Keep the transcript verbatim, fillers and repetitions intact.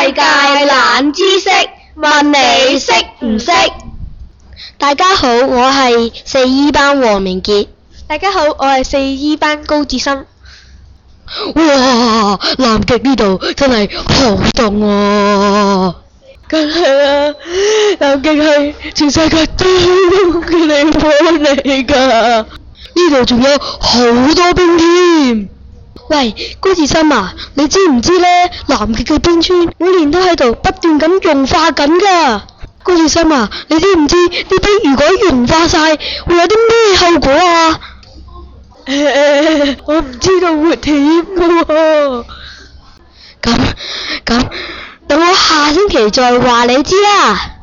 界冷知識，問你識唔識？ 大家好，我係四 E 班黃明傑。 大家好，我係四 E 班高志森。 哇！南極呢度真係好凍啊！ 梗係啦，南極係全世界最凍嘅地方嚟㗎。 呢度仲有好多冰添。喂，高志森啊，你知唔知呢？南極嘅冰川每年都喺度不斷咁融化緊㗎。高志森啊，你知唔知啲冰如果融化晒會有啲咩後果啊？ 誒，我唔知道會點㗎喎。 咁咁，等我下星期再話你知啦。